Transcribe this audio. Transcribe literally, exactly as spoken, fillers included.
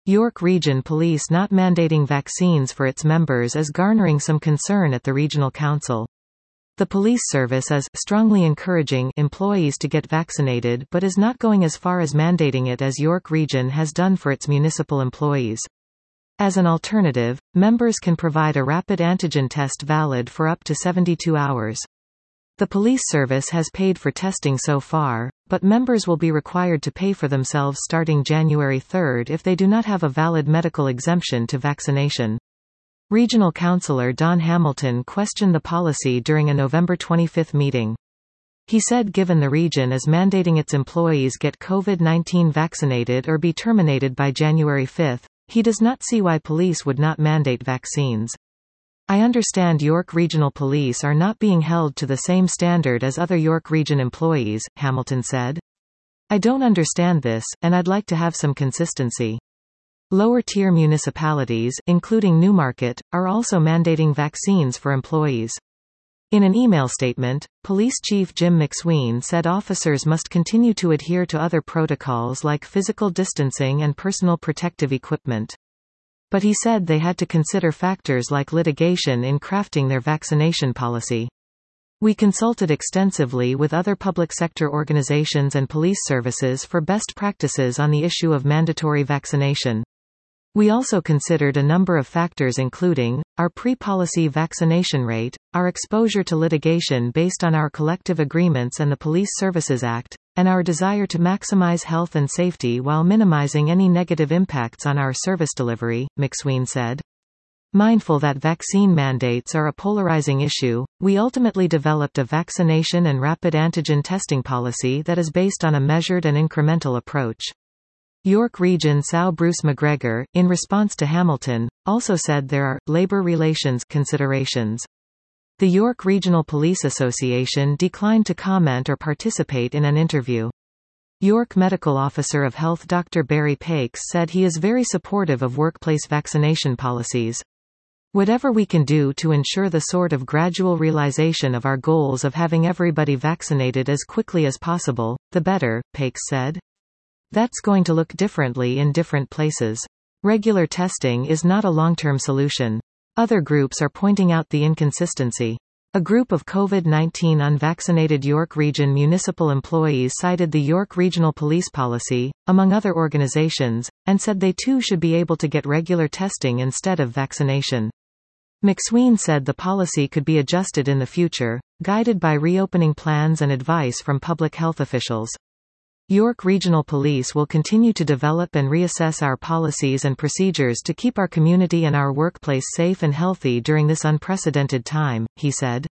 York Region Police not mandating vaccines for its members is garnering some concern at the Regional Council. The police service is strongly encouraging employees to get vaccinated but is not going as far as mandating it as York Region has done for its municipal employees. As an alternative, members can provide a rapid antigen test valid for up to seventy-two hours. The police service has paid for testing so far, but members will be required to pay for themselves starting January third if they do not have a valid medical exemption to vaccination. Regional Councillor Don Hamilton questioned the policy during a November twenty-fifth meeting. He said given the region is mandating its employees get COVID nineteen vaccinated or be terminated by January fifth, he does not see why police would not mandate vaccines. I understand York Regional Police are not being held to the same standard as other York Region employees, Hamilton said. I don't understand this, and I'd like to have some consistency. Lower-tier municipalities, including Newmarket, are also mandating vaccines for employees. In an email statement, Police Chief Jim McSween said officers must continue to adhere to other protocols like physical distancing and personal protective equipment. But he said they had to consider factors like litigation in crafting their vaccination policy. We consulted extensively with other public sector organizations and police services for best practices on the issue of mandatory vaccination. We also considered a number of factors including, our pre-policy vaccination rate, our exposure to litigation based on our collective agreements and the Police Services Act, and our desire to maximize health and safety while minimizing any negative impacts on our service delivery, McSween said. Mindful that vaccine mandates are a polarizing issue, we ultimately developed a vaccination and rapid antigen testing policy that is based on a measured and incremental approach. York Region S O W Bruce McGregor, in response to Hamilton, also said there are labor relations considerations. The York Regional Police Association declined to comment or participate in an interview. York Medical Officer of Health Doctor Barry Pakes said he is very supportive of workplace vaccination policies. Whatever we can do to ensure the sort of gradual realization of our goals of having everybody vaccinated as quickly as possible, the better, Pakes said. That's going to look differently in different places. Regular testing is not a long-term solution. Other groups are pointing out the inconsistency. A group of COVID nineteen unvaccinated York Region municipal employees cited the York Regional Police policy, among other organizations, and said they too should be able to get regular testing instead of vaccination. McSween said the policy could be adjusted in the future, guided by reopening plans and advice from public health officials. York Regional Police will continue to develop and reassess our policies and procedures to keep our community and our workplace safe and healthy during this unprecedented time, he said.